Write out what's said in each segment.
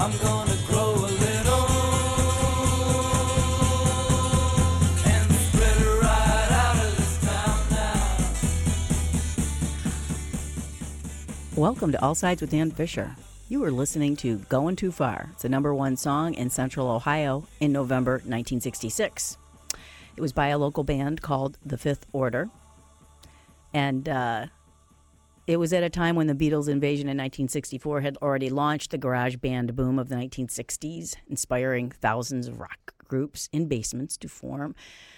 I'm gonna grow a little and spread it right out of this town now. Welcome to All Sides with Dan Fisher. You were listening to Going Too Far. It's a #1 song in Central Ohio in November 1966. It was by a local band called The Fifth Order. And it was at a time when the Beatles' invasion in 1964 had already launched the garage band boom of the 1960s, inspiring thousands of rock groups in basements to form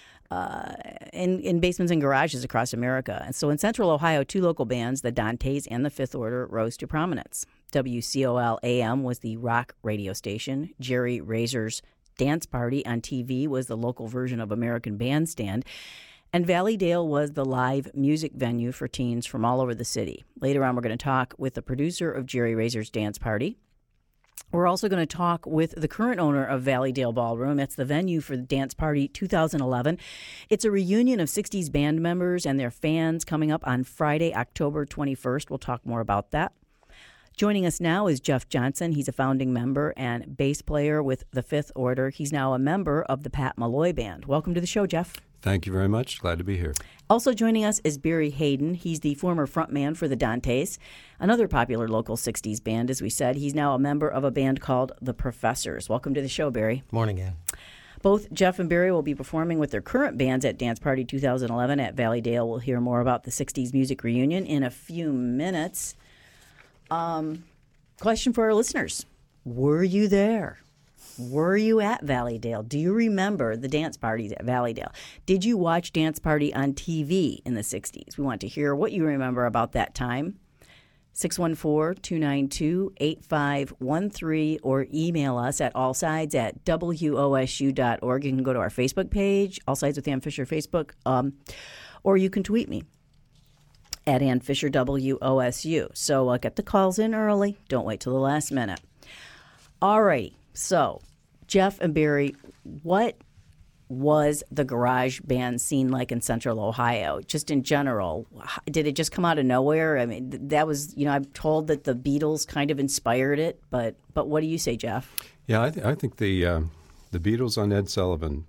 in basements and garages across America. And so in Central Ohio, two local bands, the Dantes and the Fifth Order, rose to prominence. WCOL-AM was the rock radio station. Jerry Razor's Dance Party on TV was the local version of American Bandstand. And Valleydale was the live music venue for teens from all over the city. Later on, we're going to talk with the producer of Jerry Razor's Dance Party. We're also going to talk with the current owner of Valleydale Ballroom. It's the venue for the Dance Party 2011. It's a reunion of 60s band members and their fans coming up on Friday, October 21st. We'll talk more about that. Joining us now is Jeff Johnson. He's a founding member and bass player with the Fifth Order. He's now a member of the Pat Malloy Band. Welcome to the show, Jeff. Thank you very much. Glad to be here. Also joining us is Barry Hayden. He's the former frontman for the Dantes, another popular local 60s band, as we said. He's now a member of a band called The Professors. Welcome to the show, Barry. Morning, Ann. Both Jeff and Barry will be performing with their current bands at Dance Party 2011 at Valleydale. We'll hear more about the 60s music reunion in a few minutes. Question for our listeners. Were you there? Were you at Valleydale? Do you remember the dance parties at Valleydale? Did you watch Dance Party on TV in the 60s? We want to hear what you remember about that time. 614-292-8513 or email us at allsides@wosu.org. You can go to our Facebook page, All Sides with Ann Fisher Facebook, or you can tweet me at Ann Fisher WOSU. So get the calls in early. Don't wait till the last minute. All righty. So, Jeff and Barry, what was the garage band scene like in Central Ohio? Just in general, did it just come out of nowhere? I mean, that was, I'm told that the Beatles kind of inspired it, but what do you say, Jeff? Yeah, I think the Beatles on Ed Sullivan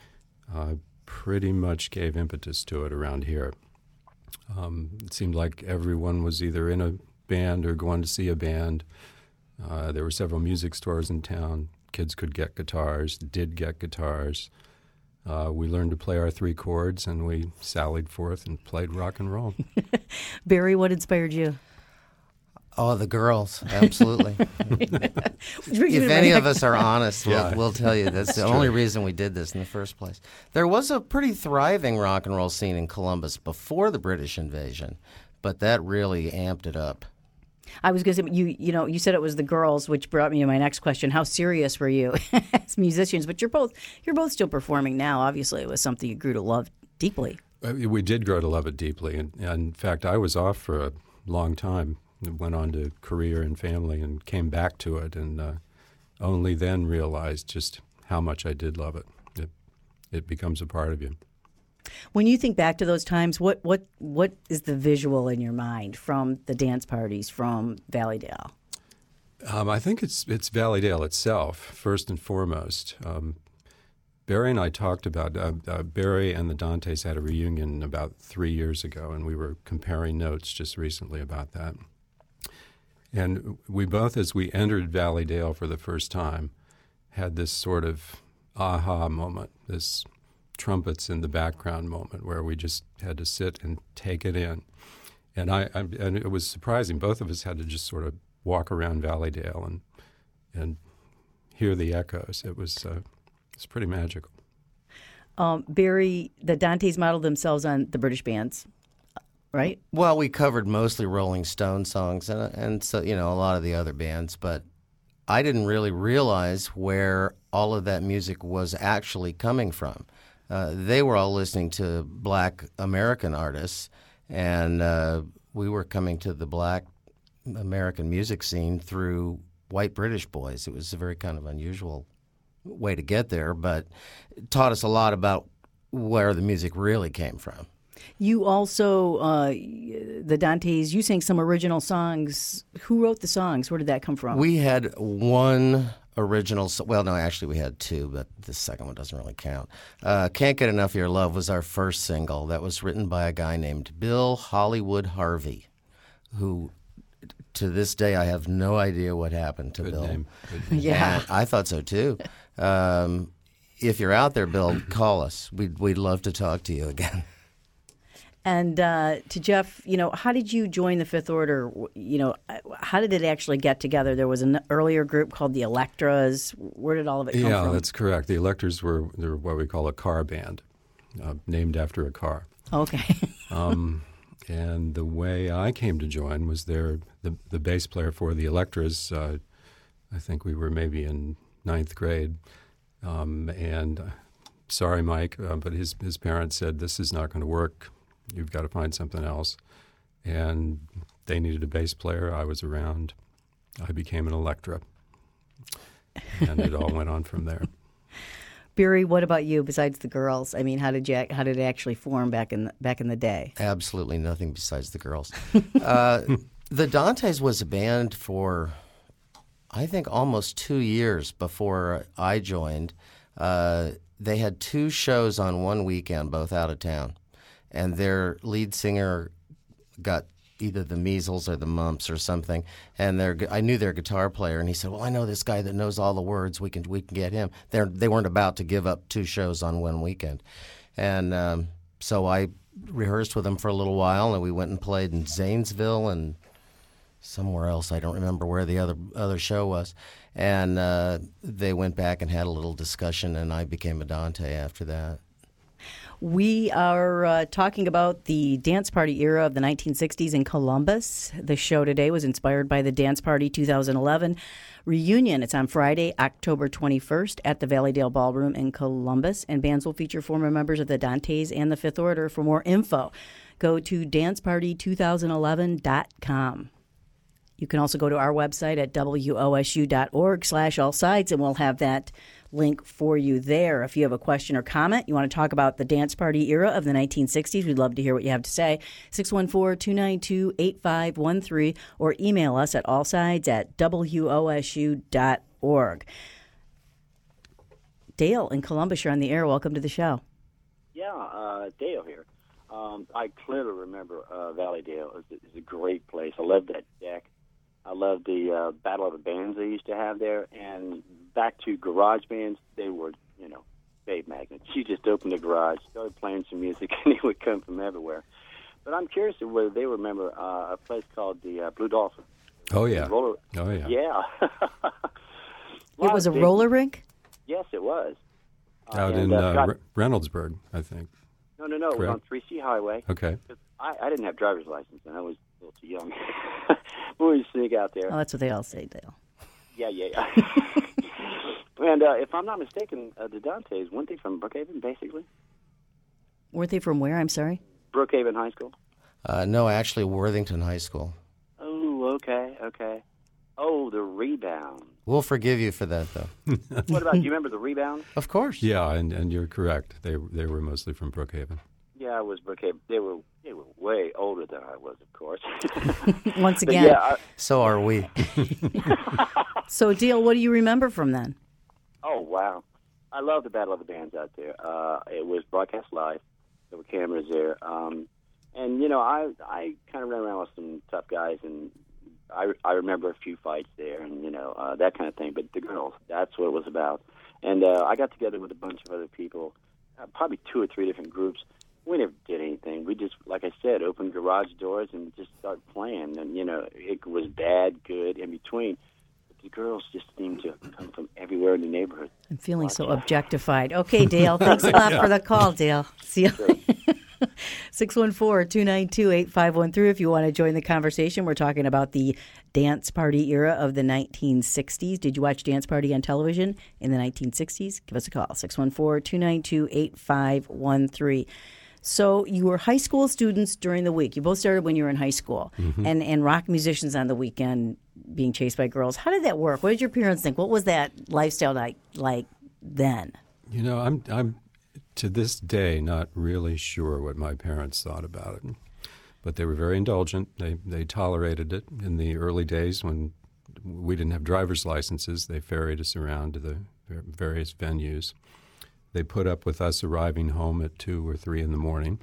pretty much gave impetus to it around here. It seemed like everyone was either in a band or going to see a band. There were several music stores in town. Kids could get guitars, did get guitars. We learned to play our 3 chords, and we sallied forth and played rock and roll. Barry, what inspired you? Oh, the girls, absolutely. If any of us are honest, we'll tell you that's the only reason we did this in the first place. There was a pretty thriving rock and roll scene in Columbus before the British invasion, but that really amped it up. I was going to say, you said it was the girls, which brought me to my next question. How serious were you as musicians? But you're both still performing now. Obviously, it was something you grew to love deeply. We did grow to love it deeply. And in fact, I was off for a long time. Went on to career and family and came back to it, and only then realized just how much I did love it. It becomes a part of you. When you think back to those times, what is the visual in your mind from the dance parties from Valleydale? I think it's Valleydale itself, first and foremost. Barry and I talked about, Barry and the Dantes had a reunion about 3 years ago, and we were comparing notes just recently about that. And we both, as we entered Valleydale for the first time, had this sort of aha moment, this trumpets in the background moment where we just had to sit and take it in. And and it was surprising. Both of us had to just sort of walk around Valleydale and hear the echoes. It's pretty magical. Barry, the Dantes modeled themselves on the British bands, right? Well, we covered mostly Rolling Stone songs and so, a lot of the other bands, but I didn't really realize where all of that music was actually coming from. They were all listening to black American artists, and we were coming to the black American music scene through white British boys. It was a very kind of unusual way to get there, but it taught us a lot about where the music really came from. You also, the Dantes, you sang some original songs. Who wrote the songs? Where did that come from? We had one original. Well, no, actually, we had two, but the second one doesn't really count. "Can't Get Enough of Your Love" was our first single. That was written by a guy named Bill Hollywood Harvey, who, to this day, I have no idea what happened to Good Bill. name. Good name. Yeah. And I thought so too. If you're out there, Bill, call us. We'd love to talk to you again. And to Jeff, how did you join the Fifth Order? How did it actually get together? There was an earlier group called the Electras. Where did all of it come Yeah, from? that's correct. The Electors were what we call a car band, named after a car. Okay. And the way I came to join was the bass player for the Electras. I think we were maybe in 9th grade. Sorry, Mike, but his parents said, "This is not going to work. You've got to find something else." And they needed a bass player. I was around. I became an Electra. And it all went on from there. Barry, what about you? Besides the girls, I mean, how did it actually form back in the day? Absolutely nothing besides the girls. The Dantes was a band for, I think, almost 2 years before I joined. They had 2 shows on one weekend, both out of town. And their lead singer got either the measles or the mumps or something. And I knew their guitar player, and he said, "Well, I know this guy that knows all the words. We can get him." They weren't about to give up 2 shows on one weekend. And so I rehearsed with them for a little while, and we went and played in Zanesville and somewhere else. I don't remember where the other show was. And they went back and had a little discussion, and I became a Dante after that. We are talking about the dance party era of the 1960s in Columbus. The show today was inspired by the Dance Party 2011 reunion. It's on Friday, October 21st at the Valleydale Ballroom in Columbus, and bands will feature former members of the Dantes and the Fifth Order. For more info, go to danceparty2011.com. You can also go to our website at wosu.org/allsides, and we'll have that link for you there. If you have a question or comment, you want to talk about the dance party era of the 1960s, we'd love to hear what you have to say. 614-292-8513, or email us at allsides@wosu.org. Dale in Columbus, you're on the air. Welcome to the show. Yeah, Dale here. I clearly remember Valleydale. It's a great place. I love that deck. I love the Battle of the Bands they used to have there. And back to garage bands, they were, babe magnets. You just opened the garage, started playing some music, and it would come from everywhere. But I'm curious whether they remember a place called the Blue Dolphin. Oh, yeah. Oh, yeah. Yeah. It was a roller rink? Yes, it was. Out and, in Scott- Reynoldsburg, I think. No, it was Correct. on 3C Highway. Okay. I didn't have driver's license, and I was a little too young. But we sneak out there. Oh, that's what they all say, Dale. Yeah. And if I'm not mistaken, the Dantes, weren't they from Brookhaven, basically? Weren't they from where? I'm sorry? Brookhaven High School? No, actually, Worthington High School. Oh, okay. Oh, the Rebound. We'll forgive you for that, though. What about, do you remember the Rebound? Of course. Yeah, and you're correct. They were mostly from Brookhaven. Yeah, it was Brookhaven. They were way older than I was, of course. Once But again. yeah, So are we. So, Dale, what do you remember from then? oh, wow. I love the Battle of the Bands out there. It was broadcast live. There were cameras there. And, I kind of ran around with some tough guys, and I remember a few fights there and, that kind of thing. But the girls, that's what it was about. And I got together with a bunch of other people, probably 2 or 3 different groups. We never did anything. We just, like I said, opened garage doors and just started playing. And, it was bad, good, in between. But the girls just seemed to come from everywhere in the neighborhood. I'm feeling so objectified. Okay, Dale. Thanks a lot for the call, Dale. See you. 614-292-8513 if you want to join the conversation. We're talking about the dance party era of the 1960s. Did you watch Dance Party on television in the 1960s? Give us a call, 614-292-8513. So you were high school students during the week. You both started when you were in high school, and rock musicians on the weekend being chased by girls. How did that work? What did your parents think? What was that lifestyle like then? I'm to this day not really sure what my parents thought about it. But they were very indulgent. They tolerated it. In the early days when we didn't have driver's licenses, they ferried us around to the various venues. They put up with us arriving home at 2 or 3 in the morning.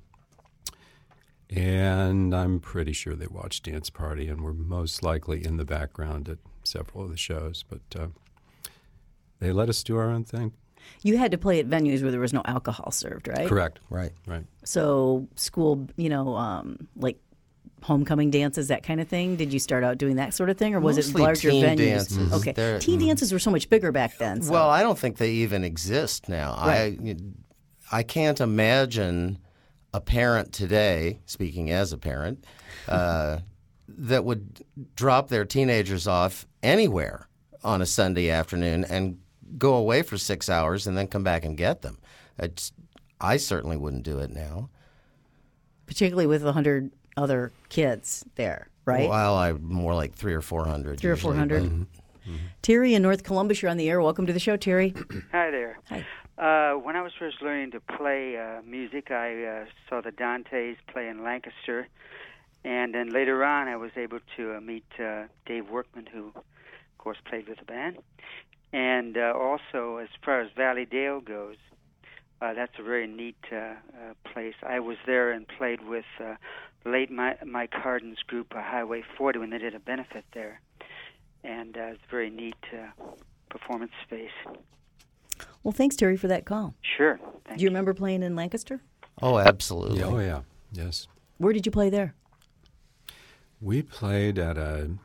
And I'm pretty sure they watched Dance Party and were most likely in the background at several of the shows. But they let us do our own thing. You had to play at venues where there was no alcohol served, right? Correct. Right. Right. So school, like homecoming dances, that kind of thing. Did you start out doing that sort of thing, or was Mostly it larger teen venues? dances. Okay, teen dances were so much bigger back then. So. Well, I don't think they even exist now. Right. I can't imagine a parent today, speaking as a parent, that would drop their teenagers off anywhere on a Sunday afternoon and go away for 6 hours and then come back and get them. I certainly wouldn't do it now. Particularly with 100 other kids there, right? Well, I'm more like 300 or 400. 300 or 400. Terry in North Columbus, you're on the air. Welcome to the show, Terry. Hi there. Hi. When I was first learning to play music, I saw the Dantes play in Lancaster, and then later on I was able to meet Dave Workman, who, of course, played with the band. And also, as far as Valley Dale goes, that's a very neat place. I was there and played with late Mike Hardin's group, Highway 40, when they did a benefit there. And it's a very neat performance space. Well, thanks, Terry, for that call. Sure. Do you remember playing in Lancaster? Oh, absolutely. Oh, yeah. Yes. Where did you play there? We played at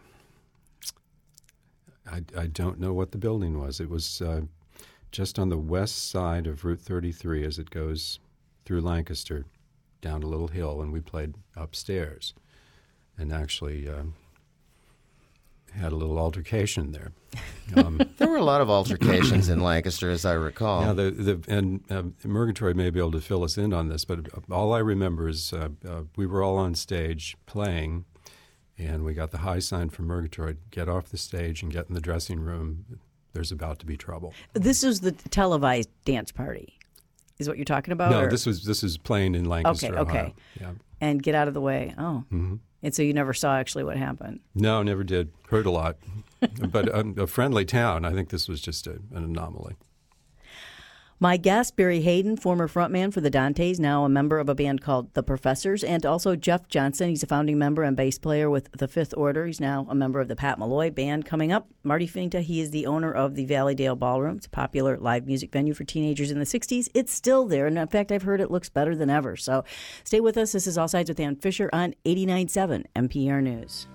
I don't know what the building was. It was just on the west side of Route 33 as it goes through Lancaster, down a little hill, and we played upstairs and actually had a little altercation there. There were a lot of altercations in Lancaster, as I recall. Yeah, Murgatroyd may be able to fill us in on this, but all I remember is we were all on stage playing, and we got the high sign from Murgatroyd, get off the stage and get in the dressing room. There's about to be trouble. This is the televised dance party, is what you're talking about? No, or? this is playing in Lancaster, Okay. Ohio. Yeah. And get out of the way. Oh. Mm-hmm. And so you never saw actually what happened? No, never did. Heard a lot. But a friendly town. I think this was just an anomaly. My guest, Barry Hayden, former frontman for the Dantes, now a member of a band called The Professors, and also Jeff Johnson. He's a founding member and bass player with The Fifth Order. He's now a member of the Pat Malloy Band. Coming up, Marty Finta. He is the owner of the Valleydale Ballroom. It's a popular live music venue for teenagers in the 60s. It's still there, and in fact, I've heard it looks better than ever. So stay with us. This is All Sides with Ann Fisher on 89.7 NPR News.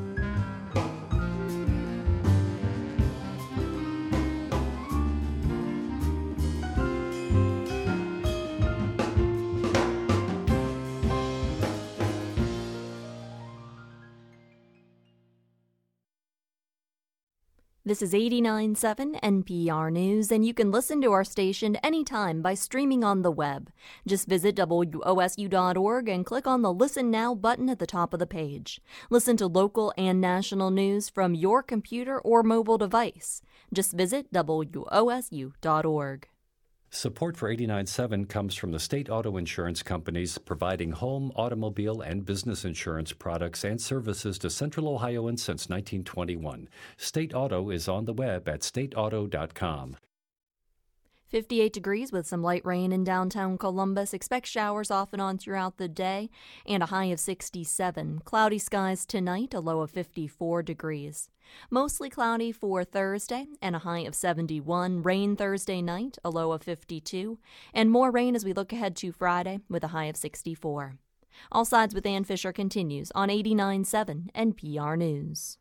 This is 89.7 NPR News, and you can listen to our station anytime by streaming on the web. Just visit WOSU.org and click on the Listen Now button at the top of the page. Listen to local and national news from your computer or mobile device. Just visit WOSU.org. Support for 89.7 comes from the state auto insurance companies providing home, automobile, and business insurance products and services to Central Ohioans since 1921. State Auto is on the web at stateauto.com. 58 degrees with some light rain in downtown Columbus. Expect showers off and on throughout the day and a high of 67. Cloudy skies tonight, a low of 54 degrees. Mostly cloudy for Thursday and a high of 71. Rain Thursday night, a low of 52. And more rain as we look ahead to Friday with a high of 64. All Sides with Ann Fisher continues on 89.7 NPR News.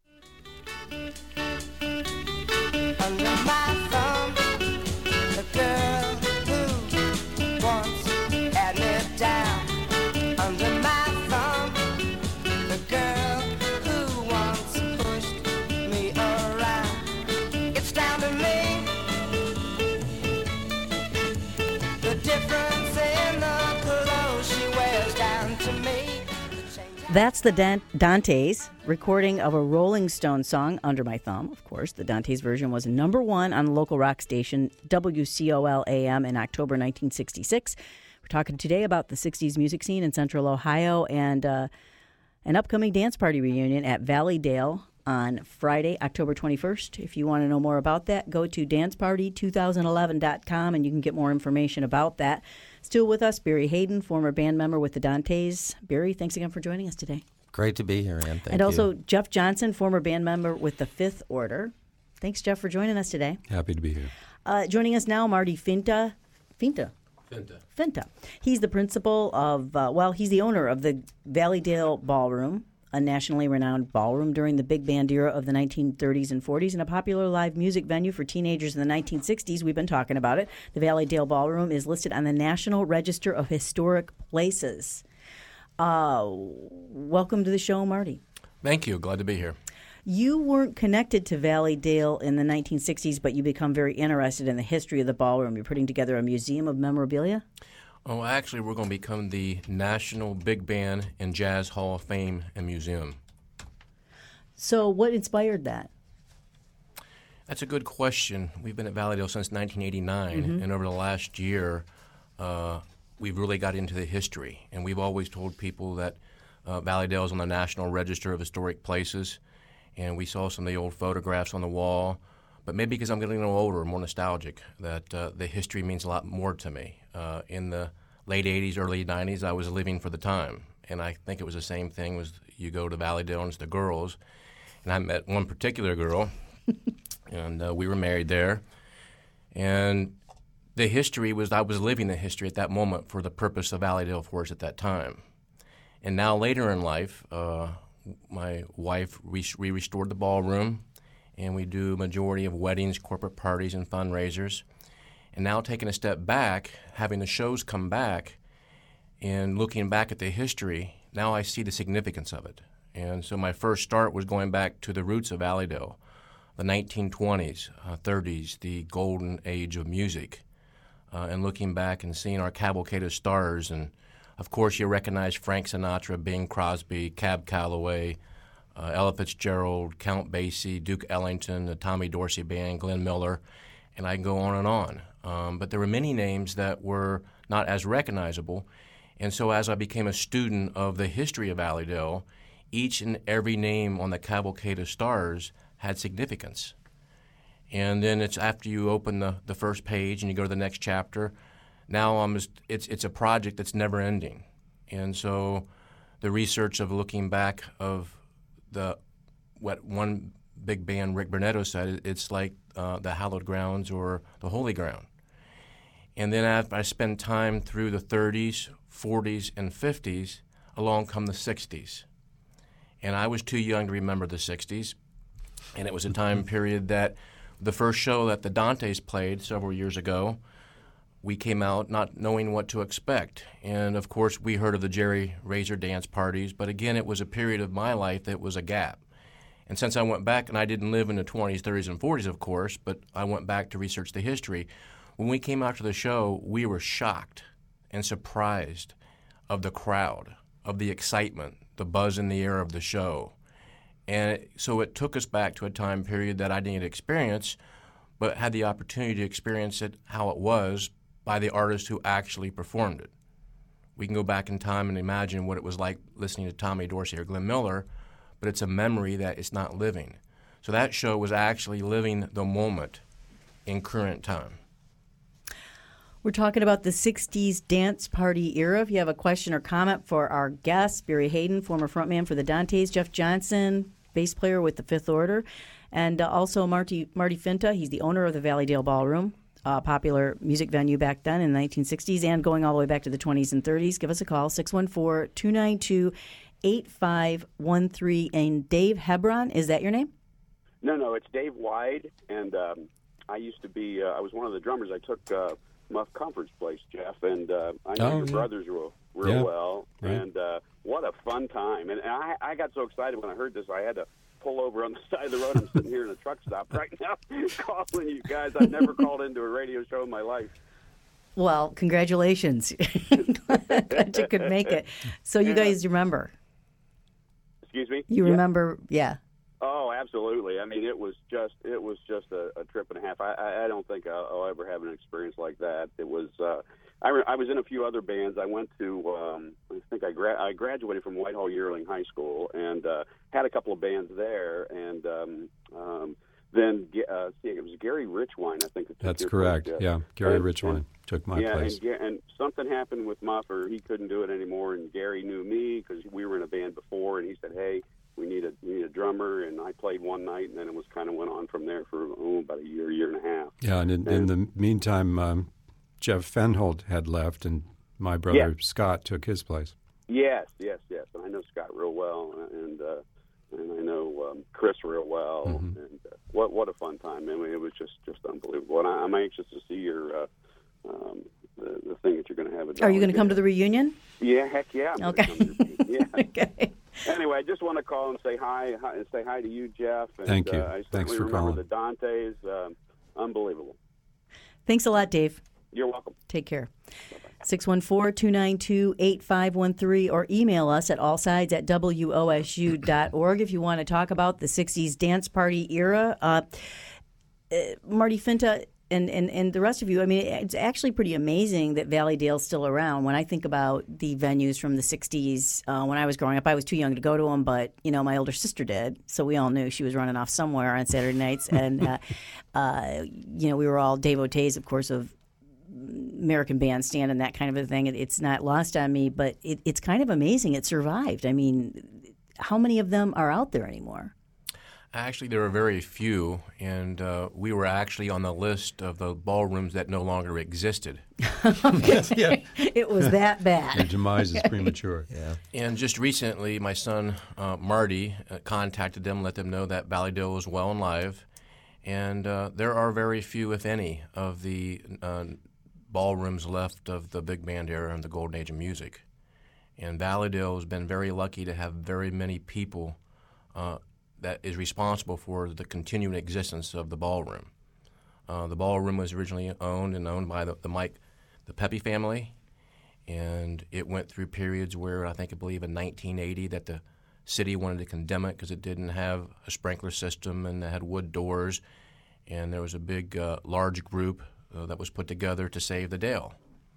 Under my thumb, the girl who once had me down. Under my thumb, the girl who once pushed me around. It's down to me. The difference in the clothes she wears down to me. That's the Dantes recording of a Rolling Stone song, Under My Thumb. Of course, the Dantes version was number one on the local rock station WCOL-AM in October 1966. We're talking today about the 60s music scene in Central Ohio and an upcoming dance party reunion at Valleydale on Friday, October 21st. If you want to know more about that, go to danceparty2011.com and you can get more information about that. Still with us, Barry Hayden, former band member with the Dantes. Barry, thanks again for joining us today. Great to be here, Ann. Thank and you. also Jeff Johnson, former band member with the Fifth Order. Thanks, Jeff, for joining us today. Happy to be here. Joining us now, Marty Finta. Finta. He's the principal of, he's the owner of the Valleydale Ballroom, a nationally renowned ballroom during the big band era of the 1930s and 40s and a popular live music venue for teenagers in the 1960s. We've been talking about it. The Valleydale Ballroom is listed on the National Register of Historic Places. Welcome to the show, Marty. Thank you. Glad to be here. You weren't connected to Valleydale in the 1960s, but you become very interested in the history of the ballroom. You're putting together a museum of memorabilia? Oh, actually, we're going to become the National Big Band and Jazz Hall of Fame and Museum. So what inspired that? That's a good question. We've been at Valleydale since 1989, and over the last year, we've really got into the history. And we've always told people that Valleydale is on the National Register of Historic Places, and we saw some of the old photographs on the wall. But maybe because I'm getting a little older, more nostalgic, that the history means a lot more to me. In the late 80s, early 90s, I was living for the time. And I think it was the same thing was you go to Valleydale and it's the girls. And I met one particular girl, and we were married there. And the history was I was living the history at that moment for the purpose of Valleydale Forest at that time. And now later in life, my wife, we restored the ballroom, and we do a majority of weddings, corporate parties, and fundraisers. And now taking a step back, having the shows come back, and looking back at the history, now I see the significance of it. And so my first start was going back to the roots of Valleydale, the 1920s, 30s, the golden age of music, and looking back and seeing our cavalcade of stars. And, of course, you recognize Frank Sinatra, Bing Crosby, Cab Calloway, Ella Fitzgerald, Count Basie, Duke Ellington, the Tommy Dorsey Band, Glenn Miller, and I can go on and on. But there were many names that were not as recognizable. And so as I became a student of the history of Valleydale, each and every name on the cavalcade of stars had significance. And then it's after you open the first page and you go to the next chapter, now it's a project that's never ending. And so the research of looking back of what one big band, Rick Burnetto, said, it's like the hallowed grounds or the holy ground. And then as I spend time through the 30s, 40s, and 50s, along come the 60s. And I was too young to remember the 60s. And it was a time period that the first show that the Dantes played several years ago, we came out not knowing what to expect. And, of course, we heard of the Jerry Razor dance parties. But, again, it was a period of my life that was a gap. And since I went back, and I didn't live in the 20s, 30s, and 40s, of course, but I went back to research the history, when we came out to the show, we were shocked and surprised of the crowd, of the excitement, the buzz in the air of the show. And so it took us back to a time period that I didn't experience, but had the opportunity to experience it how it was by the artists who actually performed it. We can go back in time and imagine what it was like listening to Tommy Dorsey or Glenn Miller, but it's a memory that it's not living. So that show was actually living the moment in current time. We're talking about the 60s dance party era. If you have a question or comment for our guest, Barry Hayden, former frontman for the Dantes, Jeff Johnson, bass player with the Fifth Order, and also Marty Finta. He's the owner of the Valleydale Ballroom, a popular music venue back then in the 1960s and going all the way back to the 20s and 30s. Give us a call, 614-292-8513. And Dave Hebron, is that your name? No, it's Dave Wide, and I used to be, I was one of the drummers. I took Muff Comfort's place, Jeff, and I know your brothers real well, right. And what a fun time. And I got so excited when I heard this, I had to pull over on the side of the road. I'm sitting here in a truck stop right now calling you guys. I've never called into a radio show in my life. Well, congratulations. Glad you could make it. So you guys remember. Excuse me? You Yeah. remember? Yeah. Oh, absolutely. I mean, it was just a trip and a half. I don't think I'll ever have an experience like that. It was. I was in a few other bands. I went to. I think I graduated from Whitehall Yearling High School and had a couple of bands there. And then it was Gary Richwine, I think. That's correct. Yeah, Gary Richwine took my place. And something happened with Muffer. He couldn't do it anymore, and Gary knew me because we were in a band before, and he said, "Hey, we need a drummer," and I played one night, and then it was kind of went on from there for about a year and a half. Yeah, and in the meantime, Jeff Fenholt had left, and my brother Scott took his place. Yes. And I know Scott real well, and I know Chris real well. Mm-hmm. And what a fun time! I mean, it was just unbelievable. And I'm anxious to see your the thing that you're going to have. Are you going to come to the reunion? Yeah, heck yeah. I'm Okay. gonna come to the reunion. Yeah. Okay. Anyway, I just want to call and say hi to you, Jeff. And, Thank you. I Thanks certainly for remember calling. the Dantes. Unbelievable. Thanks a lot, Dave. You're welcome. Take care. 614-292-8513 or email us at allsides@wosu.org if you want to talk about the 60s dance party era. Marty Finta and the rest of you, I mean, it's actually pretty amazing that Valleydale's still around. When I think about the venues from the 60s, when I was growing up, I was too young to go to them, but, my older sister did, so we all knew she was running off somewhere on Saturday nights. And, we were all devotees, of course, of American Bandstand and that kind of a thing. It's not lost on me, but it's kind of amazing it survived. I mean, how many of them are out there anymore? Actually, there are very few, and we were actually on the list of the ballrooms that no longer existed. Yeah. It was that bad. Your demise is premature. Yeah. And just recently, my son Marty contacted them, let them know that Valleydale was well and live, and there are very few, if any, of the ballrooms left of the big band era and the golden age of music. And Valleydale has been very lucky to have very many people that is responsible for the continuing existence of the ballroom. The ballroom was originally owned by the Pepe family, and it went through periods where I believe in 1980 that the city wanted to condemn it because it didn't have a sprinkler system and it had wood doors, and there was a big, large group that was put together to save the Dale.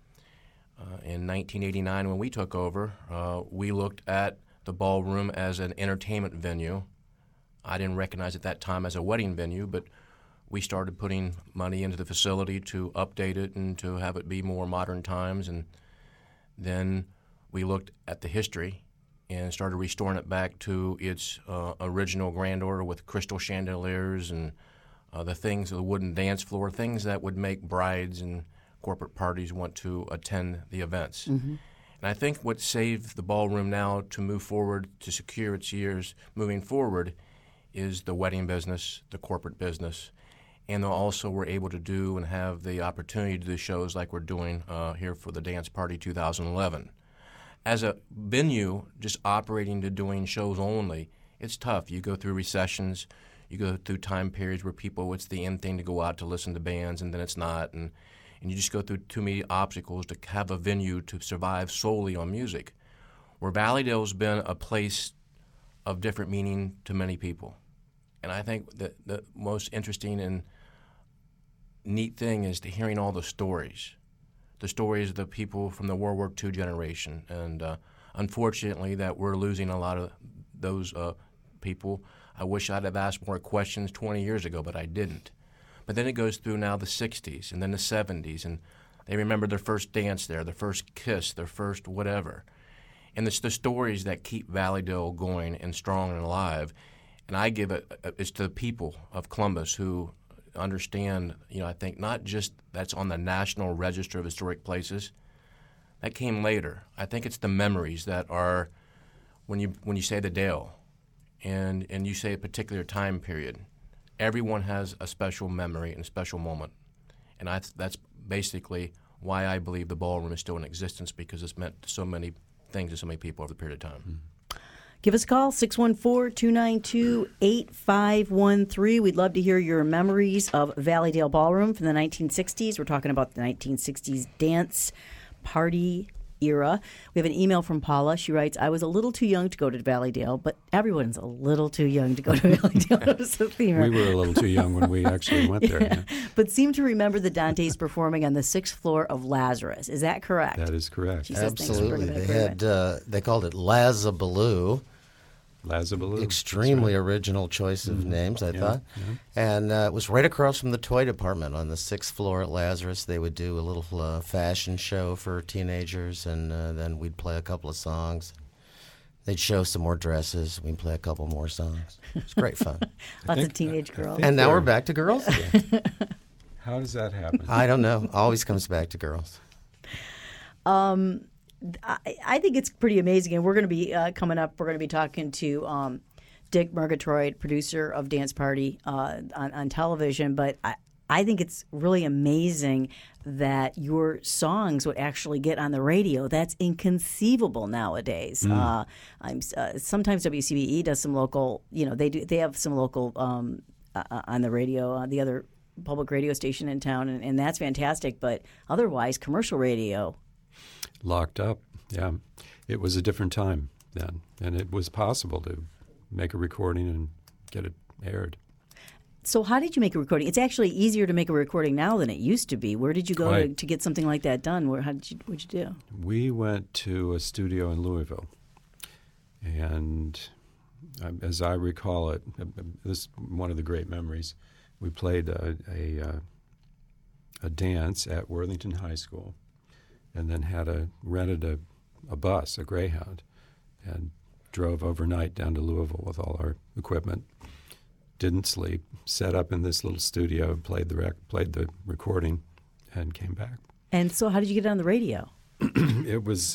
In 1989, when we took over, we looked at the ballroom as an entertainment venue. I didn't recognize at that time as a wedding venue, but we started putting money into the facility to update it and to have it be more modern times. And then we looked at the history and started restoring it back to its original grandeur with crystal chandeliers and the wooden dance floor, things that would make brides and corporate parties want to attend the events. Mm-hmm. And I think what saved the ballroom now to move forward, to secure its years moving forward, is the wedding business, the corporate business, and also we're able to do and have the opportunity to do shows like we're doing here for the Dance Party 2011. As a venue, just operating to doing shows only, it's tough. You go through recessions, you go through time periods where it's the end thing to go out to listen to bands, and then it's not, and you just go through too many obstacles to have a venue to survive solely on music. Where Valleydale's been a place of different meaning to many people. And I think that the most interesting and neat thing is to hearing all the stories of the people from the World War II generation. And unfortunately that we're losing a lot of those people. I wish I'd have asked more questions 20 years ago, but I didn't. But then it goes through now the 60s and then the 70s, and they remember their first dance there, their first kiss, their first whatever. And it's the stories that keep Valleydale going and strong and alive. And I give it's to the people of Columbus who understand, I think not just that's on the National Register of Historic Places. That came later. I think it's the memories that are, when you say the Dale and you say a particular time period, everyone has a special memory and a special moment. And that's basically why I believe the ballroom is still in existence, because it's meant so many things to so many people over the period of time. Give us a call, 614-292-8513. We'd love to hear your memories of Valleydale Ballroom from the 1960s. We're talking about the 1960s dance party era. We have an email from Paula. She writes, I was a little too young to go to Valleydale, but everyone's a little too young to go to Valleydale. That was the theme. We were a little too young when we actually went there. Yeah. But seem to remember the Dantes performing on the 6th floor of Lazarus. Is that correct? That is correct. She says, Absolutely. They called it Lazabaloo. Lazabaloo. Extremely original choice of names, I thought. Yeah. And it was right across from the toy department on the 6th floor at Lazarus. They would do a little fashion show for teenagers, and then we'd play a couple of songs. They'd show some more dresses. We'd play a couple more songs. It was great fun. Lots of teenage girls. And now we're back to girls again. How does that happen? I don't know. Always comes back to girls. I think it's pretty amazing, and we're going to be coming up. We're going to be talking to Dick Murgatroyd, producer of Dance Party on television. But I think it's really amazing that your songs would actually get on the radio. That's inconceivable nowadays. Sometimes WCBE does some local. They have some local on the radio. The other public radio station in town, and that's fantastic. But otherwise, commercial radio. Locked up, yeah. It was a different time then, and it was possible to make a recording and get it aired. So how did you make a recording? It's actually easier to make a recording now than it used to be. Where did you go to get something like that done? What'd you do? We went to a studio in Louisville, and as I recall it, this is one of the great memories. We played a dance at Worthington High School, and then rented a bus, a Greyhound, and drove overnight down to Louisville with all our equipment. Didn't sleep, set up in this little studio, played the recording, and came back. And so how did you get it on the radio? It was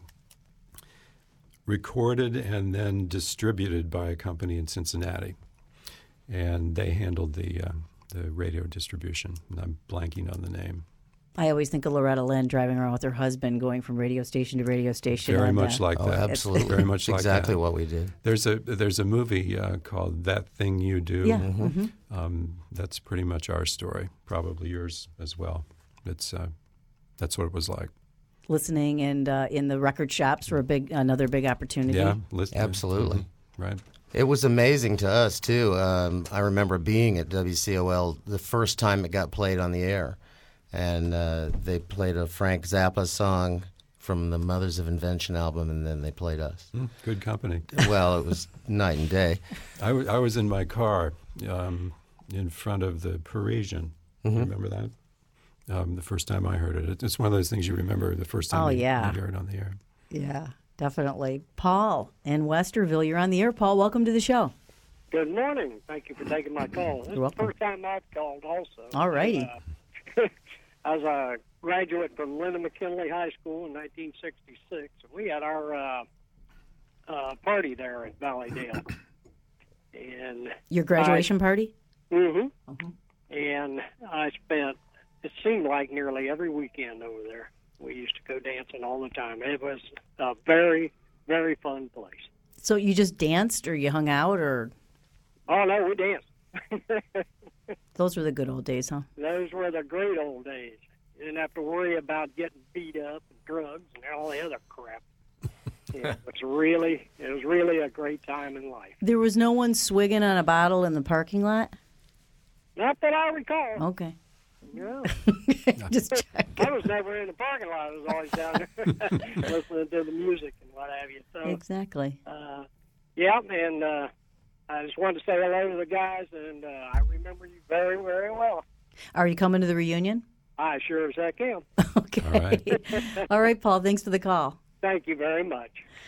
recorded and then distributed by a company in Cincinnati, and they handled the radio distribution. And I'm blanking on the name. I always think of Loretta Lynn driving around with her husband, going from radio station to radio station. Very much like that. Oh, absolutely. Very much like that. Exactly what we did. There's a movie called That Thing You Do. Yeah. Mm-hmm. That's pretty much our story. Probably yours as well. That's what it was like. Listening and in the record shops were another big opportunity. Yeah, listening. Absolutely. Mm-hmm. Right. It was amazing to us, too. I remember being at WCOL the first time it got played on the air. And they played a Frank Zappa song from the Mothers of Invention album, and then they played us. Good company. Well, it was night and day. I was in my car in front of the Parisian. Mm-hmm. Remember that? The first time I heard it. It's one of those things you remember the first time you hear it on the air. Yeah, definitely. Paul in Westerville, you're on the air. Paul, welcome to the show. Good morning. Thank you for taking my call. This is the first time I've called also. All righty. I was a graduate from Linda McKinley High School in 1966. We had our party there at Valleydale. And your graduation party? Mm-hmm. Uh-huh. And I spent, it seemed like nearly every weekend over there. We used to go dancing all the time. It was a very, very fun place. So you just danced or you hung out or? Oh, no, we danced. Those were the good old days, huh? Those were the great old days. You didn't have to worry about getting beat up and drugs and all the other crap. It was really a great time in life. There was no one swigging on a bottle in the parking lot? Not that I recall. Okay. No. Just checking. I was never in the parking lot. I was always down there listening to the music and what have you. So, exactly. Yeah, and I just wanted to say hello to the guys, and I remember you very, very well. Are you coming to the reunion? I sure as heck am. Okay. All right. All right, Paul. Thanks for the call. Thank you very much.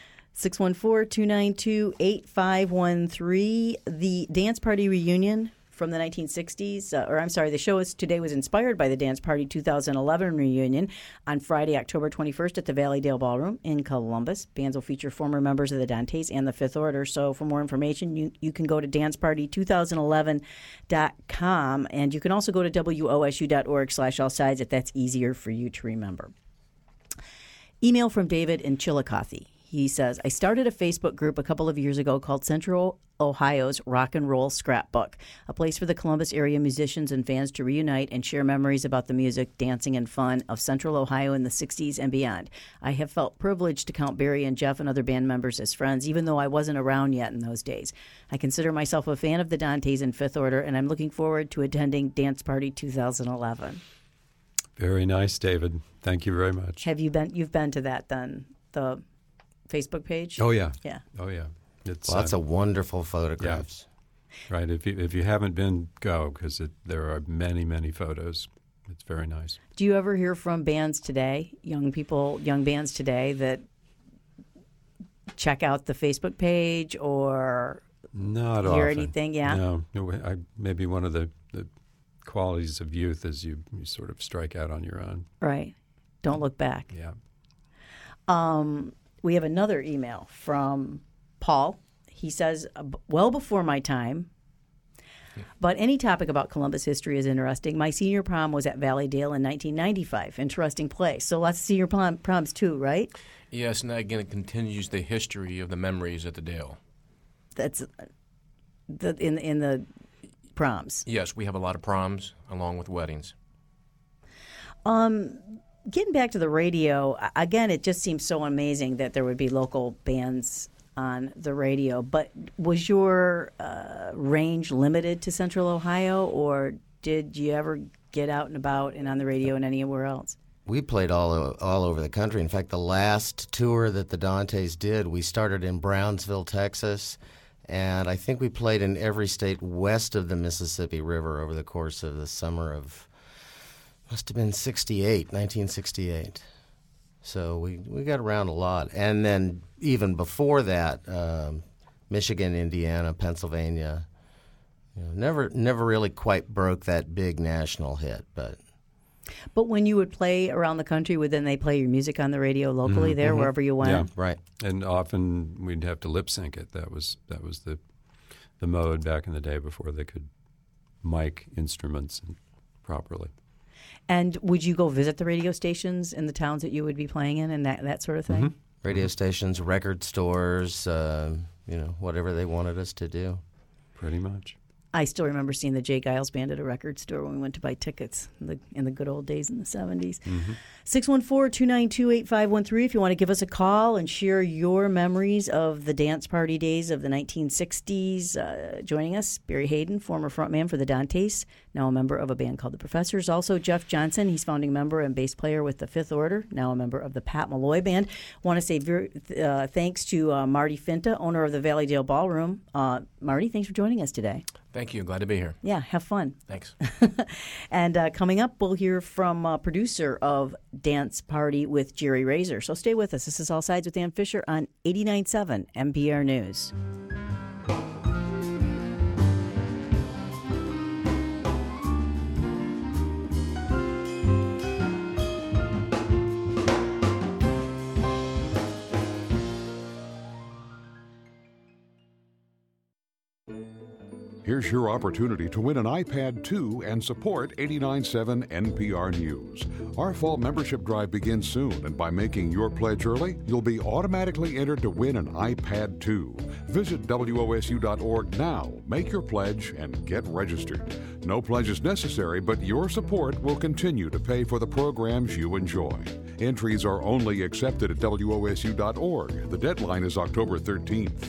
614-292-8513. The Dance Party Reunion from the 1960s, the show today was inspired by the Dance Party 2011 reunion on Friday, October 21st at the Valleydale Ballroom in Columbus. Bands will feature former members of the Dantes and the Fifth Order. So for more information, you can go to danceparty2011.com, and you can also go to wosu.org/all sides if that's easier for you to remember. Email from David in Chillicothe. He says, I started a Facebook group a couple of years ago called Central Ohio's Rock and Roll Scrapbook, a place for the Columbus area musicians and fans to reunite and share memories about the music, dancing, and fun of Central Ohio in the 60s and beyond. I have felt privileged to count Barry and Jeff and other band members as friends, even though I wasn't around yet in those days. I consider myself a fan of the Dantes and Fifth Order, and I'm looking forward to attending Dance Party 2011. Very nice, David. Thank you very much. You've been to that then, the Facebook page? Oh, yeah. Yeah. Oh, yeah. It's Lots of wonderful photographs. Yeah. Right. If you haven't been, go, because there are many, many photos. It's very nice. Do you ever hear from bands today, young bands today, that check out the Facebook page or not hear often. anything? Yeah. No. Maybe one of the qualities of youth is you sort of strike out on your own. Right. Don't look back. Yeah. We have another email from Paul. He says, well before my time, but any topic about Columbus history is interesting. My senior prom was at Valleydale in 1995. Interesting place. So lots of senior proms too, right? Yes, and again, it continues the history of the memories at the Dale. That's in the proms. Yes, we have a lot of proms along with weddings. Getting back to the radio, again, it just seems so amazing that there would be local bands on the radio. But was your range limited to Central Ohio, or did you ever get out and about and on the radio and anywhere else? We played all over the country. In fact, the last tour that the Dantes did, we started in Brownsville, Texas, and I think we played in every state west of the Mississippi River over the course of the summer of, must have been 1968. So we got around a lot. And then even before that, Michigan, Indiana, Pennsylvania, never really quite broke that big national hit. But when you would play around the country, would then they play your music on the radio locally there, wherever you went? Yeah, right. And often we'd have to lip sync it. That was the mode back in the day before they could mic instruments properly. And would you go visit the radio stations in the towns that you would be playing in and that sort of thing? Mm-hmm. Radio stations, record stores, whatever they wanted us to do. Pretty much. I still remember seeing the Jay Giles Band at a record store when we went to buy tickets in the good old days in the 70s. 614-292-8513 if you want to give us a call and share your memories of the dance party days of the 1960s. Joining us, Barry Hayden, former frontman for the Dantes, now a member of a band called The Professors. Also, Jeff Johnson, he's founding member and bass player with the Fifth Order, now a member of the Pat Malloy Band. Want to say thanks to Marty Finta, owner of the Valleydale Ballroom. Marty, thanks for joining us today. Thank you. Glad to be here. Yeah, have fun. Thanks. And coming up, we'll hear from producer of Dance Party with Jerry Razor. So stay with us. This is All Sides with Ann Fisher on 89.7 NPR News. Here's your opportunity to win an iPad 2 and support 89.7 NPR News. Our fall membership drive begins soon, and by making your pledge early, you'll be automatically entered to win an iPad 2. Visit WOSU.org now, make your pledge, and get registered. No pledge is necessary, but your support will continue to pay for the programs you enjoy. Entries are only accepted at WOSU.org. The deadline is October 13th.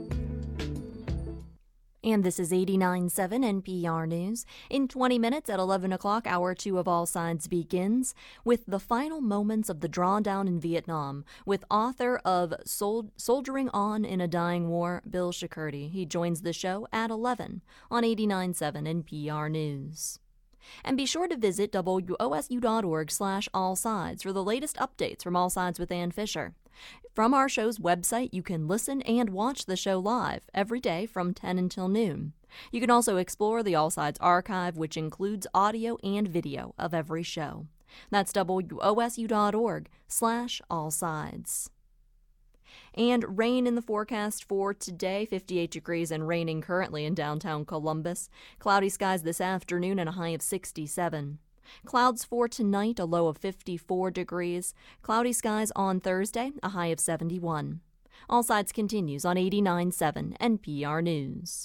And this is 89.7 NPR News. In 20 minutes at 11 o'clock, Hour 2 of All Sides begins with the final moments of the drawdown in Vietnam with author of Soldiering On in a Dying War, Bill Shakurty. He joins the show at 11 on 89.7 NPR News. And be sure to visit WOSU.org/allsides for the latest updates from All Sides with Ann Fisher. From our show's website, you can listen and watch the show live every day from 10 until noon. You can also explore the All Sides archive, which includes audio and video of every show. That's WOSU.org/allsides. And rain in the forecast for today, 58 degrees and raining currently in downtown Columbus. Cloudy skies this afternoon and a high of 67. Clouds for tonight, a low of 54 degrees. Cloudy skies on Thursday, a high of 71. All Sides continues on 89.7 NPR News.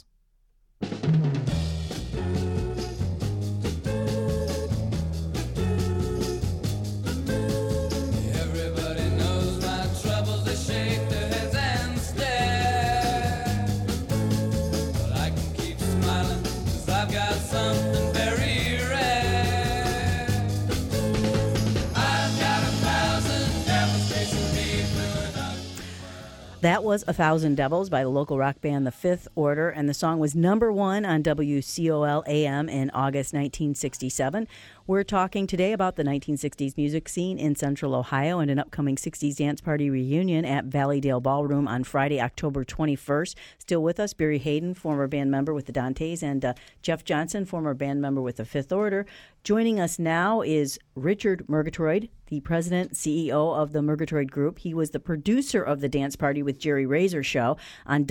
Everybody knows my troubles, they shake their heads and stare. But I can keep smiling, 'cause I've got something very rare. I've got 1,000 devils chasing me through a dark. That was 1,000 Devils by the local rock band The Fifth Order, and the song was number one on WCOL AM in August 1967. We're talking today about the 1960s music scene in Central Ohio and an upcoming 60s dance party reunion at Valleydale Ballroom on Friday, October 21st. Still with us, Barry Hayden, former band member with the Dantes, and Jeff Johnson, former band member with the Fifth Order. Joining us now is Richard Murgatroyd, the president, CEO of the Murgatroyd Group. He was the producer of the dance party with Jerry Razor show on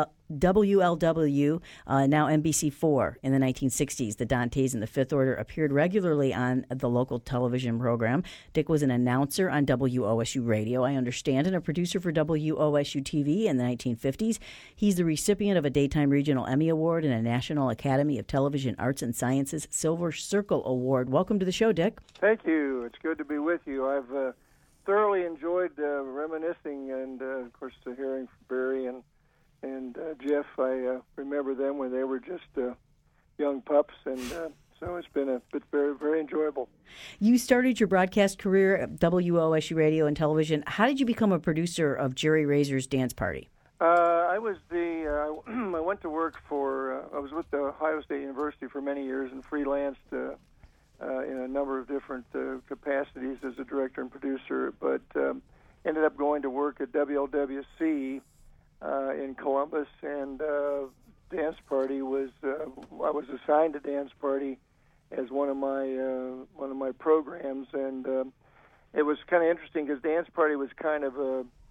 WLW, now NBC4 in the 1960s. The Dantes and the Fifth Order appeared regularly on the local television program. Dick was an announcer on WOSU Radio, I understand, and a producer for WOSU TV in the 1950s. He's the recipient of a Daytime Regional Emmy Award and a National Academy of Television Arts and Sciences Silver Circle Award. Welcome to the show, Dick. Thank you. It's good to be with you. I've thoroughly enjoyed reminiscing and, of course, hearing from Barry and Jeff. I remember them when they were just young pups, and so it's been very, very enjoyable. You started your broadcast career at WOSU Radio and Television. How did you become a producer of Jerry Razor's dance party? I went to work I was with the Ohio State University for many years and freelanced in a number of different capacities as a director and producer, but ended up going to work at WLWC in Columbus, and Dance Party was I was assigned to Dance Party as one of my programs, and it was kind of interesting because Dance Party was kind of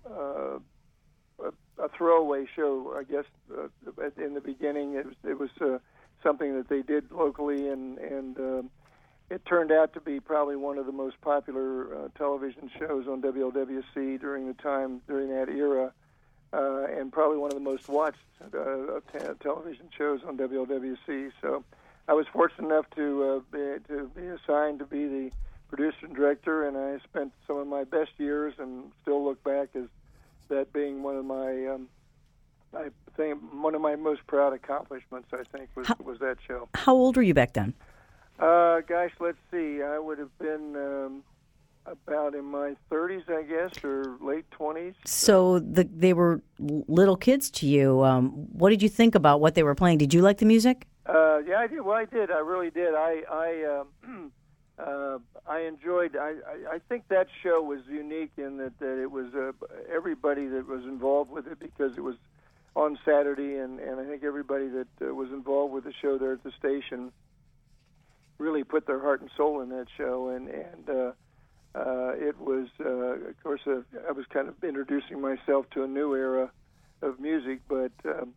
a throwaway show, I guess. In the beginning, it was something that they did locally, and it turned out to be probably one of the most popular television shows on WLWC during that era. And probably one of the most watched television shows on WLWC. So I was fortunate enough to be assigned to be the producer and director, and I spent some of my best years and still look back as that being one of my most proud accomplishments, I think, was that show. How old were you back then? Gosh, let's see. I would have been about in my 30s, I guess, or late 20s. So they were little kids to you. What did you think about what they were playing? Did you like the music? Yeah, I did. Well, I did. I really did. I enjoyed. I think that show was unique in that it was everybody that was involved with it, because it was on Saturday, and I think everybody that was involved with the show there at the station really put their heart and soul in that show, and it was, of course, I was kind of introducing myself to a new era of music, but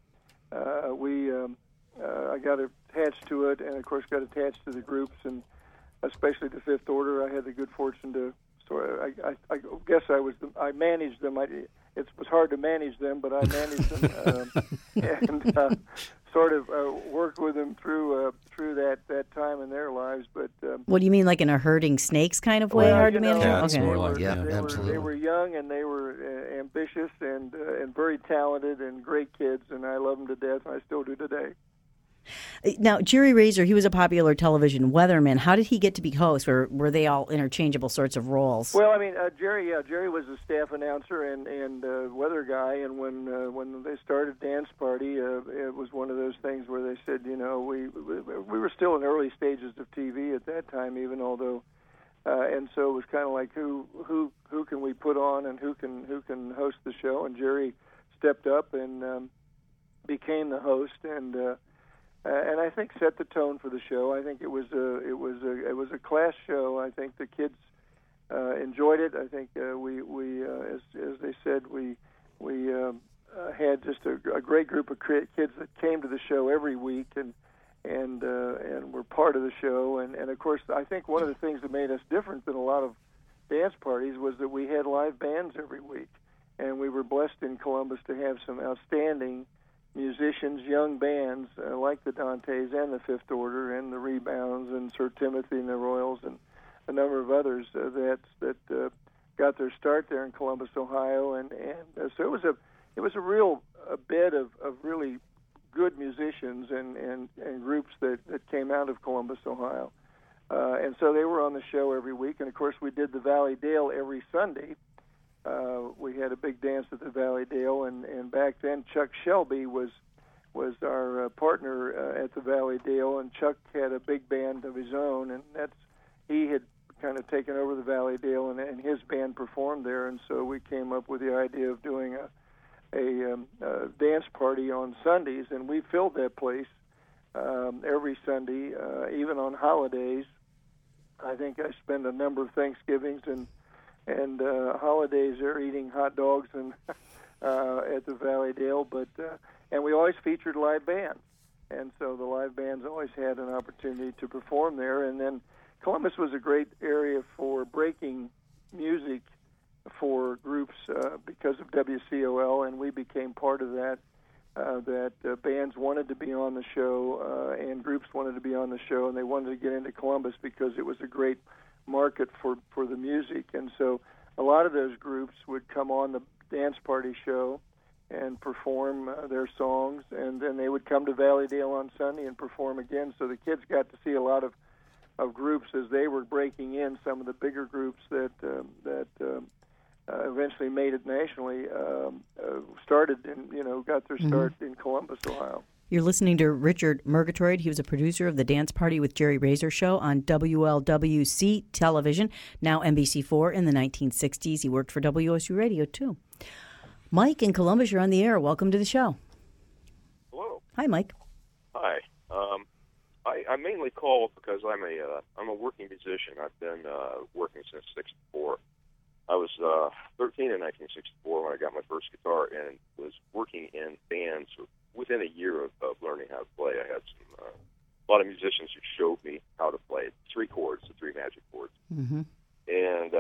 I got attached to it, and of course got attached to the groups, and especially the Fifth Order. I had the good fortune to I guess I managed them. It was hard to manage them, but I managed them and sort of worked with them through that time in their lives. But what do you mean, like in a herding snakes kind of way? Hard to manage? Yeah, it's more like absolutely. They were young, and they were ambitious and very talented and great kids, and I love them to death, and I still do today. Now, Jerry Razor, he was a popular television weatherman. How did he get to be host, or were they all interchangeable sorts of roles? Well, I mean, Jerry was a staff announcer and weather guy, and when they started Dance Party, it was one of those things where they said, we were still in early stages of TV at that time, even although, and so it was kind of like who can we put on and who can host the show, and Jerry stepped up and became the host, and I think set the tone for the show. I think it was a class show. I think the kids enjoyed it. I think we as they said, we had just a great group of kids that came to the show every week, and and were part of the show. And of course, I think one of the things that made us different than a lot of dance parties was that we had live bands every week, and we were blessed in Columbus to have some outstanding musicians, young bands like the Dantes and the Fifth Order and the Rebounds and Sir Timothy and the Royals and a number of others that got their start there in Columbus, Ohio, and so it was a real bed of really good musicians and groups that came out of Columbus, Ohio, and so they were on the show every week. And of course, we did the Valley Dale every Sunday. We had a big dance at the Valley Dale, and back then Chuck Shelby was our partner at the Valley Dale, and Chuck had a big band of his own, and he had kind of taken over the Valley Dale, and his band performed there, and so we came up with the idea of doing a dance party on Sundays, and we filled that place every Sunday, even on holidays. I think I spent a number of Thanksgivings and holidays there eating hot dogs and at the Valley Dale, and we always featured live bands, and so the live bands always had an opportunity to perform there. And then Columbus was a great area for breaking music for groups because of WCOL, and we became part of that. Bands wanted to be on the show, and groups wanted to be on the show, and they wanted to get into Columbus because it was a great market for the music. And so a lot of those groups would come on the dance party show and perform their songs, and then they would come to Valley Dale on Sunday and perform again. So the kids got to see a lot of groups as they were breaking in. Some of the bigger groups that eventually made it nationally started and got their start in Columbus, Ohio. You're listening to Richard Murgatroyd. He was a producer of the Dance Party with Jerry Razor show on WLWC television, now NBC4 in the 1960s. He worked for WSU Radio, too. Mike in Columbus, you're on the air. Welcome to the show. Hello. Hi, Mike. Hi. I mainly call because I'm a working musician. I've been working since '64. I was 13 in 1964 when I got my first guitar and was working in bands within a year of learning how to play. I had a lot of musicians who showed me how to play three chords, the three magic chords. Mm-hmm. And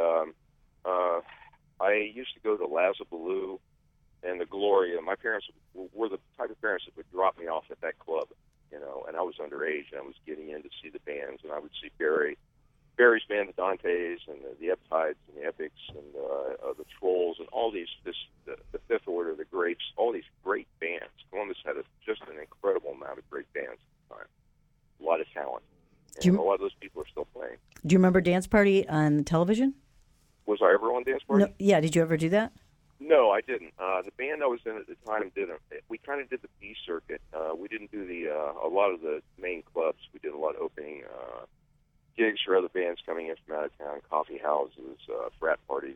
I used to go to Laza Baloo and the Gloria. My parents were the type of parents that would drop me off at that club, and I was underage, and I was getting in to see the bands, and I would see Barry's band, the Dantes, and the Eptides, and the Epics, and the Trolls, and all these, the Fifth Order, the Grapes, all these great bands. Columbus had just an incredible amount of great bands at the time. A lot of talent. And a lot of those people are still playing. Do you remember Dance Party on television? Was I ever on Dance Party? No, yeah, did you ever do that? No, I didn't. The band I was in at the time didn't. We kind of did the B circuit. We didn't do a lot of the main clubs. We did a lot of opening gigs for other bands coming in from out of town, coffee houses, frat parties.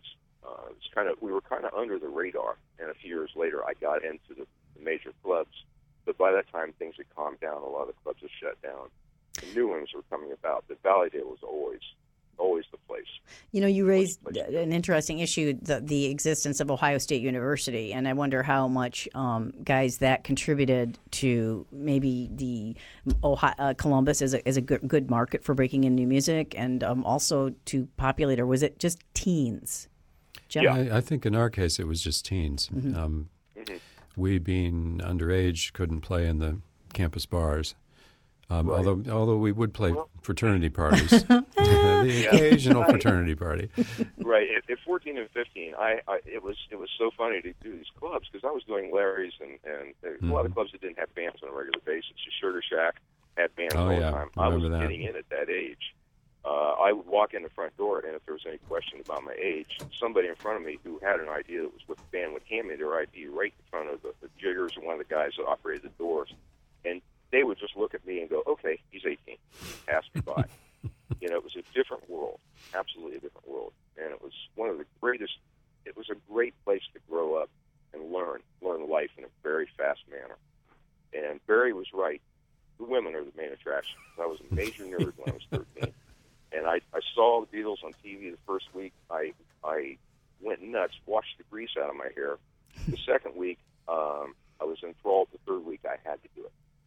We were kind of under the radar. And a few years later, I got into the major clubs. But by that time, things had calmed down. A lot of the clubs had shut down. The new ones were coming about. But Valley Dale was always the place. You raised an interesting issue, the existence of Ohio State University, and I wonder how much, guys, that contributed to maybe the Columbus as a good market for breaking in new music, and also to populate, or was it just teens? Jeff? Yeah, I think in our case it was just teens. Mm-hmm. We, being underage, couldn't play in the campus bars. Although we would play fraternity parties, the occasional fraternity party. Right. At 14 and 15, it was so funny to do these clubs because I was doing Larry's and a lot of clubs that didn't have bands on a regular basis. Sugar Shack had bands all the time. I was getting in at that age. I would walk in the front door, and if there was any question about my age, somebody in front of me who had an idea that was with the band would hand me their ID right in front of the jiggers and one of the guys that operated the doors, and they would just look at me and go, okay, he's 18. Pass me by. It was a different world, absolutely a different world. And it was one of the greatest, it was a great place to grow up and learn life in a very fast manner. And Barry was right. The women are the main attraction. I was a major nerd when I was 13. And I saw the Beatles on TV the first week. I went nuts, washed the grease out of my hair. The second week, I was enthralled. The third week, I had to do it.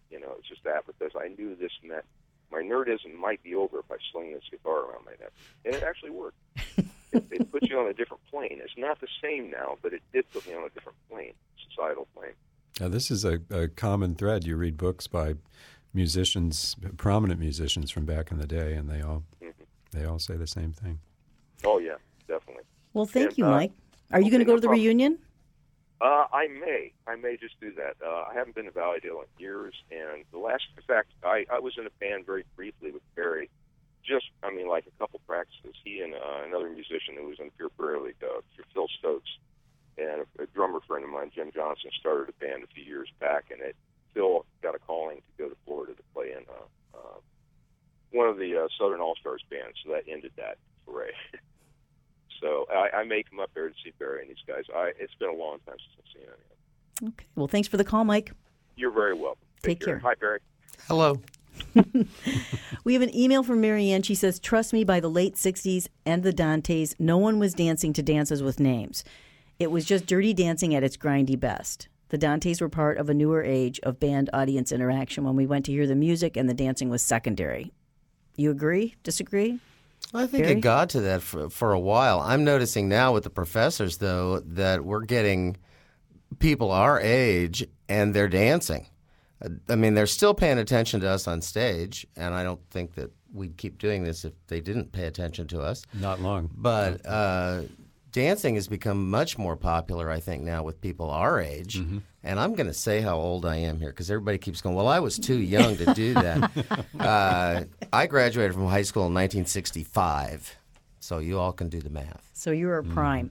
it's just that. Because I knew this meant my nerdism might be over if I sling this guitar around my neck, and it actually worked. It puts you on a different plane. It's not the same now, but it did put me on a different plane, societal plane. Now, this is a common thread. You read books by musicians, prominent musicians from back in the day, and they all say the same thing. Oh yeah, definitely. Well, thank you, Mike. Are you going to go to the reunion? I may just do that. I haven't been to Valleydale in years, and in fact, I was in a band very briefly with Barry. Like a couple practices. He and another musician who was in Pure Prairie League, Phil Stokes, and a drummer friend of mine, Jim Johnson, started a band a few years back, and Phil got a calling to go to Florida to play in one of the Southern All-Stars bands, so that ended that foray. So I may come up there to see Barry and these guys. It's been a long time since I've seen any of them. Okay. Well, thanks for the call, Mike. You're very welcome. Take care. Hi, Barry. Hello. We have an email from Marianne. She says, trust me, by the late 60s and the Dantes, no one was dancing to dances with names. It was just dirty dancing at its grindy best. The Dantes were part of a newer age of band-audience interaction when we went to hear the music and the dancing was secondary. You agree? Disagree? I think Barry? it got to that for a while. I'm noticing now with the professors, though, that we're getting people our age and they're dancing. I mean, they're still paying attention to us on stage, and I don't think that we'd keep doing this if they didn't pay attention to us. Not long. But dancing has become much more popular, I think, now with people our age. Mm-hmm. And I'm going to say how old I am here because everybody keeps going, well, I was too young to do that. I graduated from high school in 1965, so you all can do the math. So you were prime.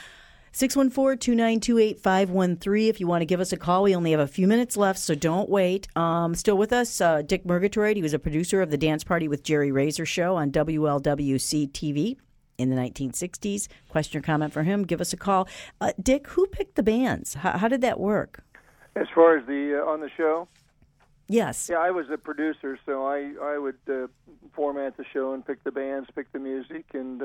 614-292-8513 if you want to give us a call. We only have a few minutes left, so don't wait. Still with us, Dick Murgatroyd. He was a producer of the Dance Party with Jerry Razor show on WLWC-TV in the 1960s. Question or comment for him, give us a call. Dick, who picked the bands? How did that work? As far as the on the show? Yes. Yeah, I was a producer, so I would format the show and pick the bands, pick the music, and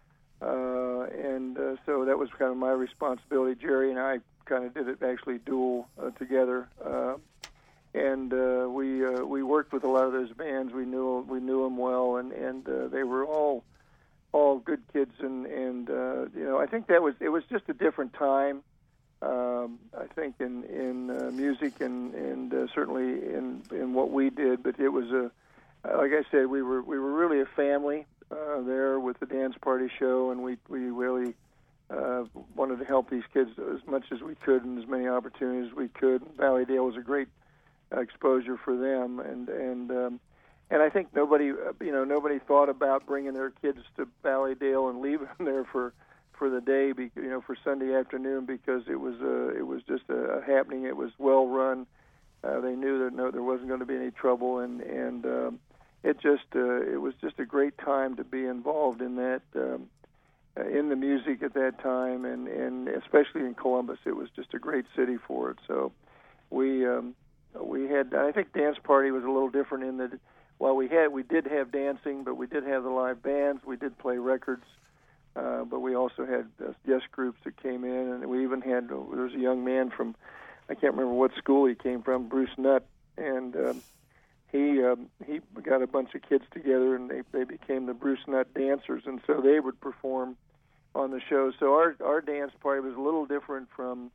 so that was kind of my responsibility. Jerry and I kind of did it actually dual together, and we worked with a lot of those bands. We knew them well, and they were all good kids, and I think it was just a different time. I think in music and certainly in what we did, but it was like I said, we were really a family there with the Dance Party show, and we really wanted to help these kids as much as we could and as many opportunities as we could. Valleydale was a great exposure for them, and I think nobody thought about bringing their kids to Valleydale and leaving them there for the day, for Sunday afternoon, because it was just a happening. It was well run. They knew that there wasn't going to be any trouble, and it was just a great time to be involved in that, in the music at that time, and especially in Columbus. It was just a great city for it. So we had, I think Dance Party was a little different in that while we did have dancing, but we did have the live bands, we did play records, but we also had guest groups that came in, and we even had, there was a young man from, I can't remember what school he came from, Bruce Nutt, and he got a bunch of kids together, and they became the Bruce Nutt Dancers, and so they would perform on the show. So our dance party was a little different from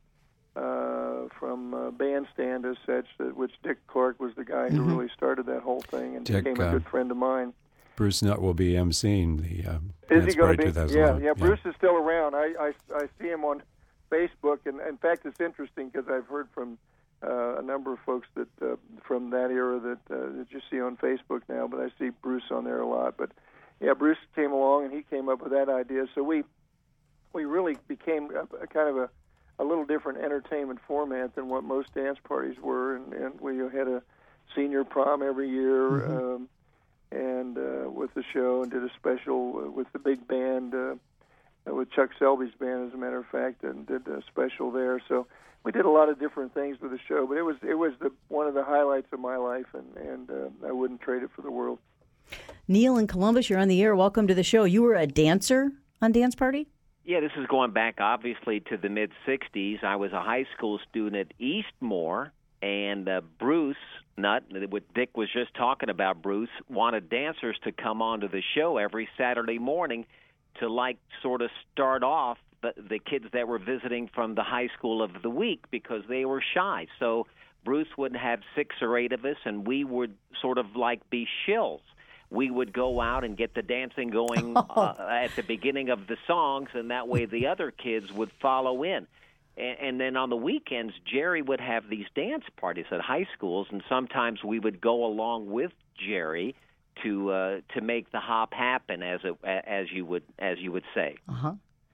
Bandstand as such, which Dick Clark was the guy who really started that whole thing and became a good friend of mine. Bruce Nutt will be emceeing the Is he going to be? 2011. Yeah. Bruce is still around. I see him on Facebook, and in fact, it's interesting because I've heard from a number of folks that from that era that you see on Facebook now, but I see Bruce on there a lot. But yeah, Bruce came along and he came up with that idea. So we really became a kind of a little different entertainment format than what most dance parties were, and we had a senior prom every year, and with the show, and did a special with the big band, with Chuck Selby's band, as a matter of fact, and did a special there. So we did a lot of different things with the show, but it was one of the highlights of my life, and I wouldn't trade it for the world. Neil in Columbus, you're on the air. Welcome to the show. You were a dancer on Dance Party? Yeah, this is going back, obviously, to the mid-'60s. I was a high school student at Eastmore, and Bruce Nut, what Dick was just talking about, Bruce, wanted dancers to come onto the show every Saturday morning to, like, sort of start off the kids that were visiting from the high school of the week because they were shy. So Bruce would have 6 or 8 of us, and we would sort of like be shills. We would go out and get the dancing going at the beginning of the songs, and that way the other kids would follow in. And then on the weekends, Jerry would have these dance parties at high schools, and sometimes we would go along with Jerry to make the hop happen, as you would say. Uh-huh.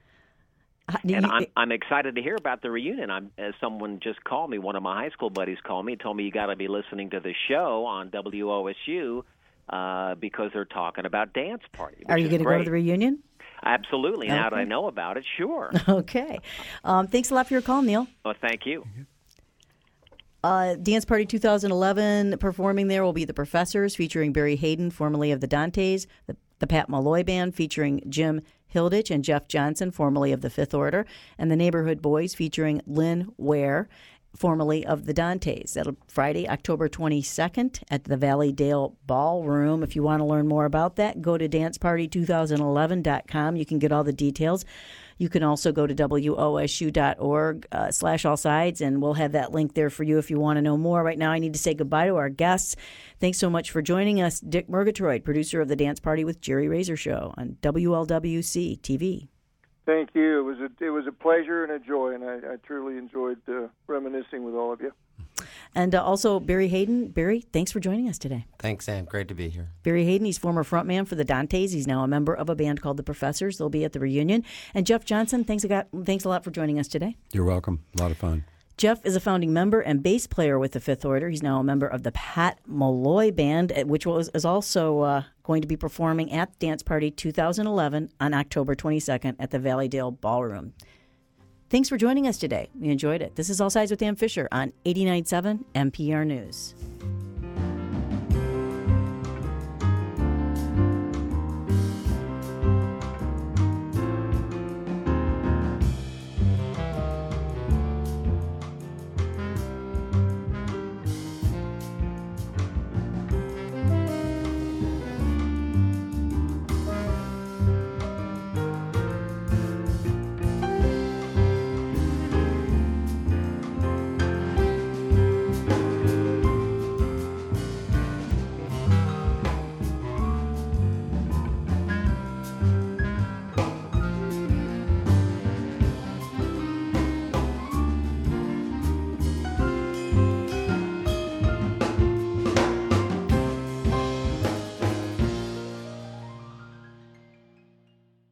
And I'm excited to hear about the reunion. Someone just called me, one of my high school buddies called me, told me you got to be listening to the show on WOSU because they're talking about dance party. Are you going to go to the reunion? Absolutely. Okay. Now that I know about it, sure. Okay. Thanks a lot for your call, Neil. Well, thank you. Dance Party 2011, performing there will be the Professors featuring Barry Hayden, formerly of the Dantes, the Pat Malloy Band featuring Jim Hilditch and Jeff Johnson, formerly of the Fifth Order, and the Neighborhood Boys featuring Lynn Ware, formerly of the Dantes. That'll Friday, October 22nd at the Valleydale Ballroom. If you want to learn more about that, go to danceparty2011.com. You can get all the details. You can also go to wosu.org/allsides, and we'll have that link there for you if you want to know more. Right now, I need to say goodbye to our guests. Thanks so much for joining us. Dick Murgatroyd, producer of the Dance Party with Jerry Razor Show on WLWC TV. Thank you. It was a pleasure and a joy, and I truly enjoyed reminiscing with all of you. And also Barry Hayden. Barry, thanks for joining us today. Thanks, Sam. Great to be here. Barry Hayden, he's former frontman for the Dantes. He's now a member of a band called the Professors. They'll be at the reunion. And Jeff Johnson, thanks a lot for joining us today. You're welcome. A lot of fun. Jeff is a founding member and bass player with the Fifth Order. He's now a member of the Pat Malloy Band, which is also going to be performing at Dance Party 2011 on October 22nd at the Valleydale Ballroom. Thanks for joining us today. We enjoyed it. This is All Sides with Dan Fisher on 89.7 NPR News.